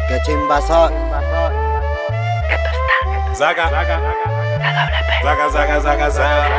Qué chimba soy. Saca, saca, saca, saca.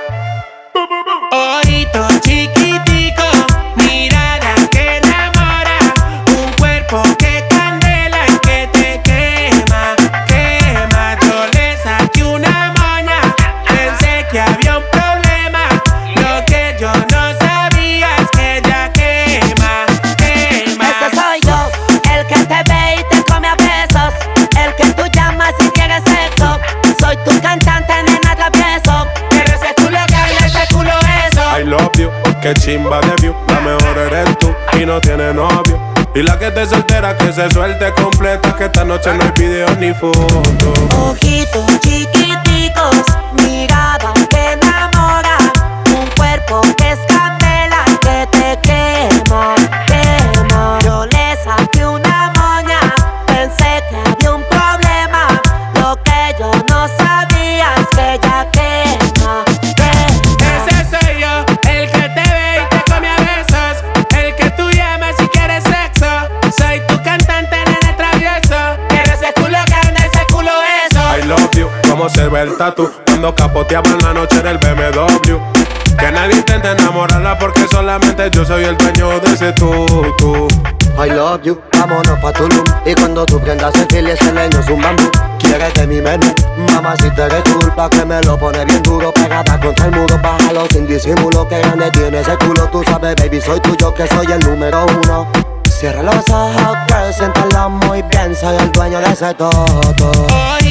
Ojito chiquitico, mirada que enamora, un cuerpo que candela y que te quema, quema. Yo le saqué una moña, pensé que había un problema, lo que yo no sabía es que ella quema, quema. Ese soy yo, el que te ve y te come a besos, el que tú llamas si quieres sexo. Soy tu cantante, nena travieso. Pero ese culo que habla, ese culo eso. I love you, que chimba de view. La mejor eres tú y no tiene novio. Y la que te soltera que se suelte completa, que esta noche no hay video ni foto. Ojitos chiquiticos, mirada que enamora, un cuerpo que es candela que te quema, quema. Yo le saqué una moña, pensé que había un problema, lo que yo no sabía es que ella quema, quema. Ese soy yo, el que te ve y te come a besos, el que tú llamas si quieres sexo. Soy tu cantante, nene travieso. Quiero ese culo que anda, ese culo eso. I love you, como se ve el tatu cuando capoteaba en la noche del BMW. Que nadie intente enamorarla porque solamente yo soy el dueño de ese tú. I love you, vámonos pa' Tulum. Y cuando tú prendas el fil y ese leño es un bambú. Quieres de mi menú, mamá si te eres culpa que me lo pone bien duro. Pegada contra el muro, bájalo sin disimulo. Que grande tiene ese culo, tú sabes baby, soy tuyo que soy el número uno. Cierra los ojos, girl, siéntalo muy bien, soy el dueño de ese todo.